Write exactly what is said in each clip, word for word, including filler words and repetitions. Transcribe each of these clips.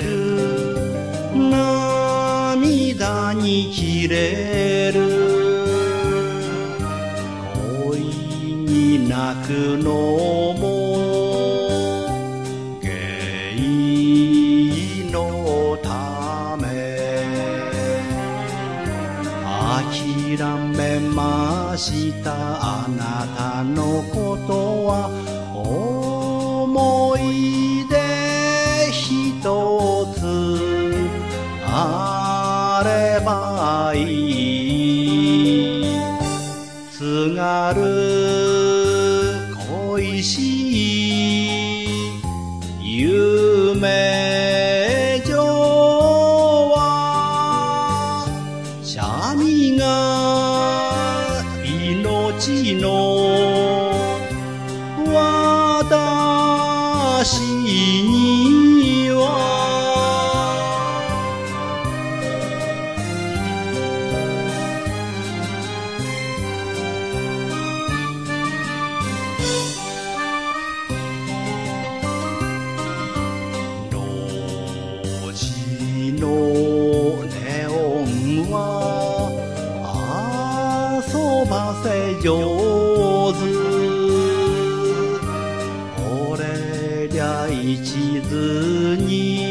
る涙に切れる恋に泣くのも芸のため諦めましたあなたのことは思い出一つあればいい津軽恋しい夢女は三味が命の私には路地のネオンは遊ばせ上手一途に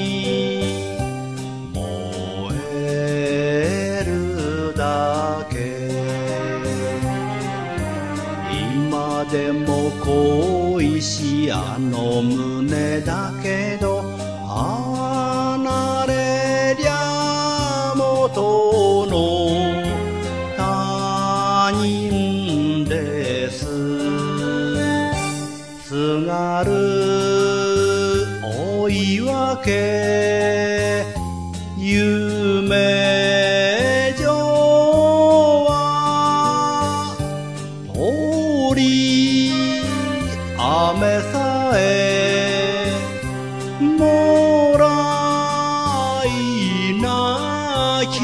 燃えるだけ今でも恋しあの胸だけど離れりゃ元の他人です津軽追い分け夢女は通り雨さえもらい泣き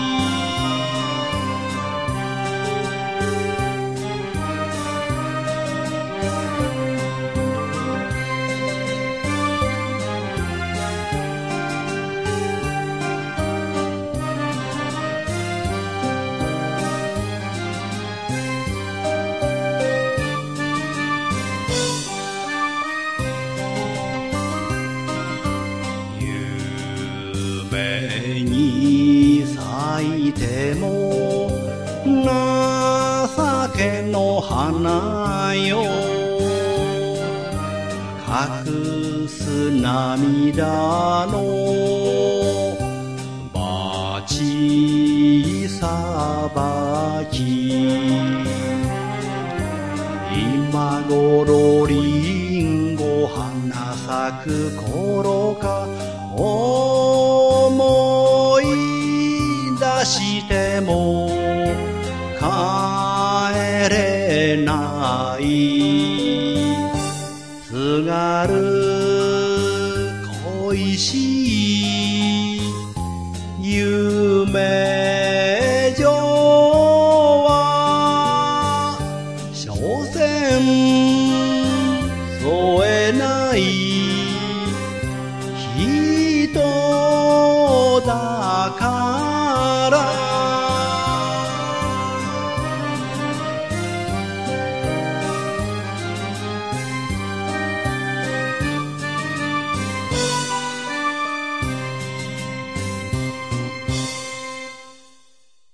夢に咲いても情けの花よ隠す涙の罰さばき今頃リンゴ花咲く頃か思い出しても帰れない津軽恋しい夢女は所詮添えない